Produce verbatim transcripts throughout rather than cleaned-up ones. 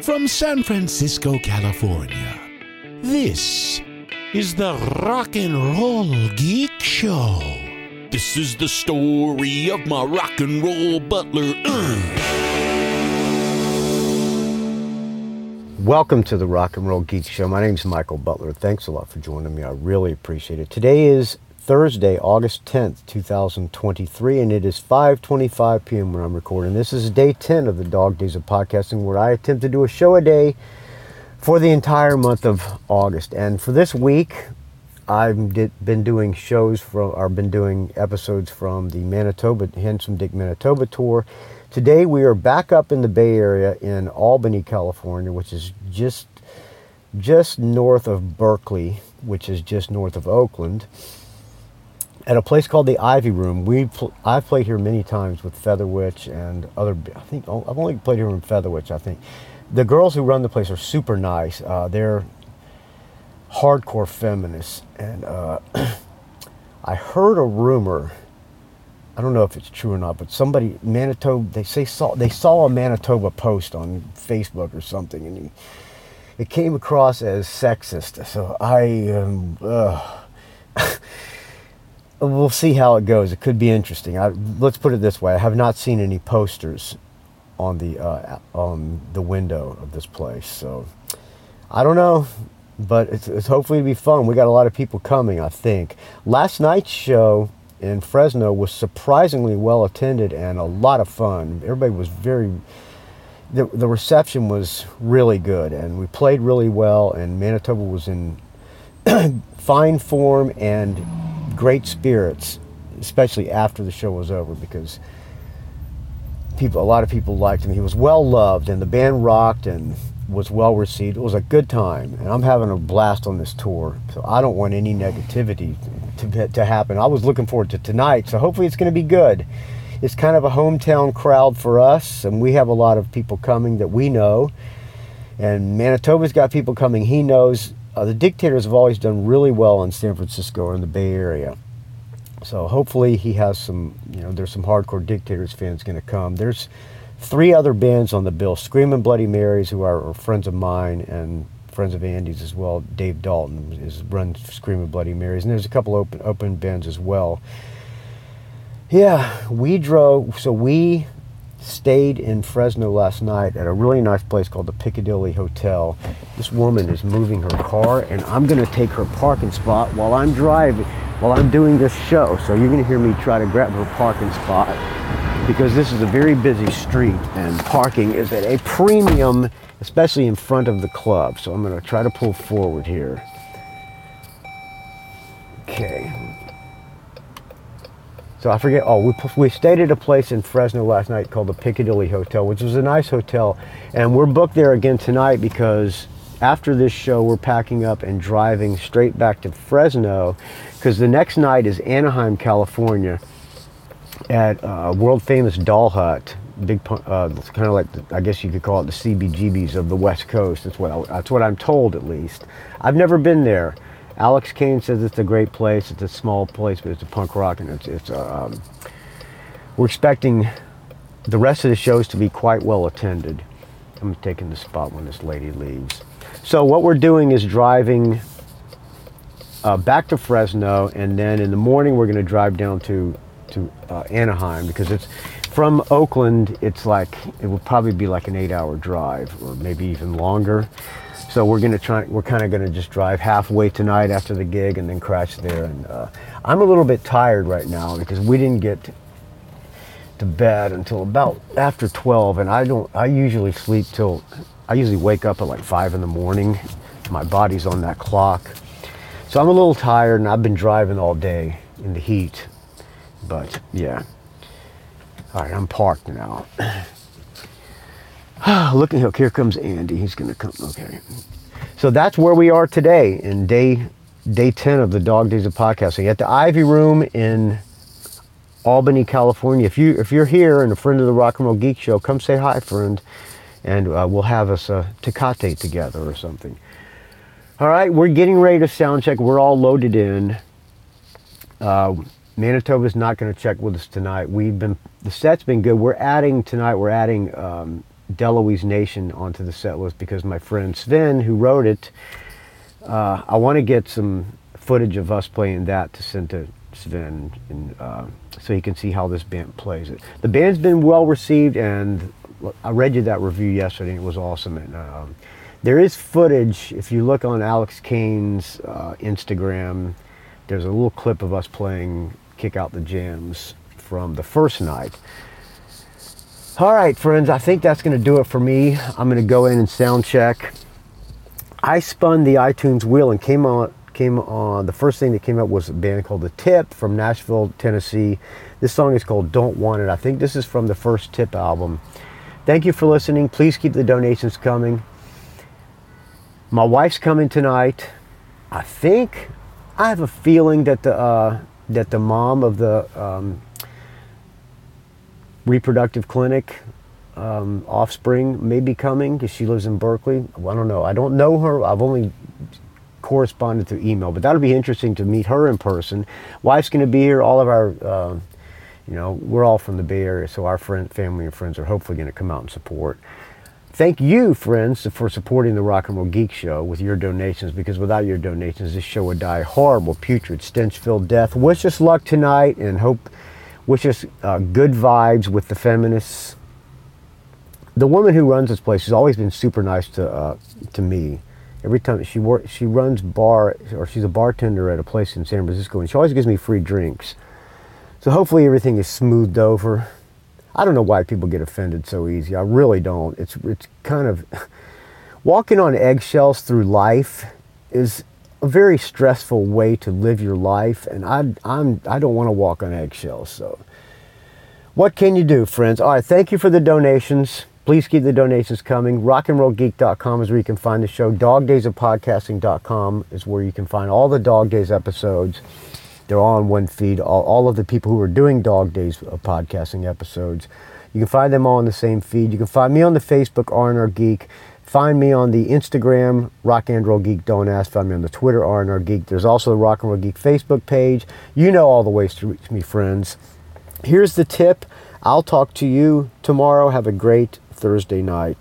from San Francisco, California, this is the Rock and Roll Geek Show. This is the story of my rock and roll butler. Uh. Welcome to the Rock and Roll Geek Show. My name is Michael Butler. Thanks a lot for joining me. I really appreciate it. Today is Thursday, August tenth, two thousand twenty-three, and it is five twenty-five p.m. when I'm recording. This is day ten of the Dog Days of Podcasting, where I attempt to do a show a day for the entire month of August. And for this week, I've did, been doing shows from, or been doing episodes from the Manitoba, Handsome Dick Manitoba tour. Today we are back up in the Bay Area in Albany, California, which is just just north of Berkeley, which is just north of Oakland, at a place called the Ivy Room. We pl- I've played here many times with Featherwitch and other. I think I've only played here in Featherwitch. I think the girls who run the place are super nice. Uh, they're hardcore feminists, and uh, I heard a rumor. I don't know if it's true or not, but somebody, Manitoba, they say saw they saw a Manitoba post on Facebook or something, and he, it came across as sexist. So I, um, uh, we'll see how it goes. It could be interesting. I, let's put it this way: I have not seen any posters on the uh, on the window of this place, so I don't know. But it's, it's hopefully to be fun. We got a lot of people coming, I think. Last night's show in Fresno was surprisingly well attended and a lot of fun. Everybody was very, the, the reception was really good, and we played really well, and Manitoba was in fine form and great spirits, especially after the show was over, because people, a lot of people liked him. He was well loved, and the band rocked and was well received. It was a good time, and I'm having a blast on this tour, so I don't want any negativity to, to happen. I was looking forward to tonight, so hopefully it's going to be good. It's kind of a hometown crowd for us, and we have a lot of people coming that we know, and Manitoba's got people coming he knows. Uh, the Dictators have always done really well in San Francisco or in the Bay Area, so hopefully he has some, you know, there's some hardcore Dictators fans going to come. There's three other bands on the bill: Screaming Bloody Marys, who are, are friends of mine and friends of Andy's as well. Dave Dalton is runs Screaming Bloody Marys, and there's a couple open open bands as well. Yeah, we drove. So we stayed in Fresno last night at a really nice place called the Piccadilly Hotel. This woman is moving her car, and I'm going to take her parking spot while I'm driving, while I'm doing this show. So you're going to hear me try to grab her parking spot, because this is a very busy street and parking is at a premium, especially in front of the club. So I'm going to try to pull forward here. Okay. So I forget, oh, we, we stayed at a place in Fresno last night called the Piccadilly Hotel, which was a nice hotel. And we're booked there again tonight because after this show, we're packing up and driving straight back to Fresno, because the next night is Anaheim, California, at uh, world famous Doll Hut. Big, uh, it's kind of like the, I guess you could call it the C B G B's of the West Coast. That's what I, that's what I'm told, at least. I've never been there. Alex Kane says it's a great place. It's a small place, but it's a punk rock, and it's it's. Um, we're expecting the rest of the shows to be quite well attended. I'm taking the spot when this lady leaves. So what we're doing is driving uh, back to Fresno, and then in the morning we're going to drive down to to uh, Anaheim, because it's from Oakland. It's like, it will probably be like an eight-hour drive, or maybe even longer. So we're gonna try. We're kind of gonna just drive halfway tonight after the gig, and then crash there. And uh, I'm a little bit tired right now because we didn't get to bed until about after twelve, and I don't. I usually sleep till. I usually wake up at like five in the morning. My body's on that clock, so I'm a little tired, and I've been driving all day in the heat. But yeah. All right, I'm parked now. Look at, here comes Andy. He's gonna come. Okay. So that's where we are today in day day ten of the Dog Days of Podcasting at the Ivy Room in Albany, California. If you if you're here and a friend of the Rock and Roll Geek Show, come say hi, friend, and uh, we'll have us a Tecate together or something. All right, we're getting ready to sound check. We're all loaded in. Uh, Manitoba's not going to check with us tonight. We've been, the set's been good. We're adding tonight, we're adding um, Deloise Nation onto the set list because my friend Sven, who wrote it, uh, I want to get some footage of us playing that to send to Sven, and uh, so he can see how this band plays it. The band's been well received, and I read you that review yesterday, and it was awesome. And um, there is footage, if you look on Alex Kane's uh, Instagram, there's a little clip of us playing Kick Out the Jams from the first night. All right, friends, I think that's going to do it for me. I'm going to go in and sound check. I spun the iTunes wheel and came on, came on, the first thing that came up was a band called The Tip from Nashville, Tennessee. This song is called Don't Want It. I think this is from the first Tip album. Thank you for listening. Please keep the donations coming. My wife's coming tonight. I think, I have a feeling that the, uh, that the mom of the um, reproductive clinic, um, Offspring, may be coming because she lives in Berkeley. Well, I don't know. I don't know her. I've only corresponded through email, but that'll be interesting to meet her in person. Wife's going to be here. All of our, uh, you know, we're all from the Bay Area, so our friend, family and friends are hopefully going to come out and support. Thank you, friends, for supporting the Rock and Roll Geek Show with your donations, because without your donations, this show would die a horrible, putrid, stench-filled death. Wish us luck tonight, and hope, wish us uh, good vibes with the feminists. The woman who runs this place has always been super nice to uh, to me. Every time she works, she runs bar, or she's a bartender at a place in San Francisco, and she always gives me free drinks. So hopefully everything is smoothed over. I don't know why people get offended so easy. I really don't. It's it's kind of walking on eggshells through life is a very stressful way to live your life, and I I'm I don't want to walk on eggshells. So what can you do, friends? All right, thank you for the donations. Please keep the donations coming. rock and roll geek dot com is where you can find the show. dog days of podcasting dot com is where you can find all the Dog Days episodes. They're all on one feed. All, all of the people who are doing Dog Days of podcasting episodes. You can find them all on the same feed. You can find me on the Facebook, R and R Geek. Find me on the Instagram, Rock and Roll Geek Don't Ask. Find me on the Twitter, R and R Geek. There's also the Rock and Roll Geek Facebook page. You know all the ways to reach me, friends. Here's the tip. I'll talk to you tomorrow. Have a great Thursday night.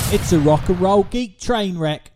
It's a rock and roll geek train wreck.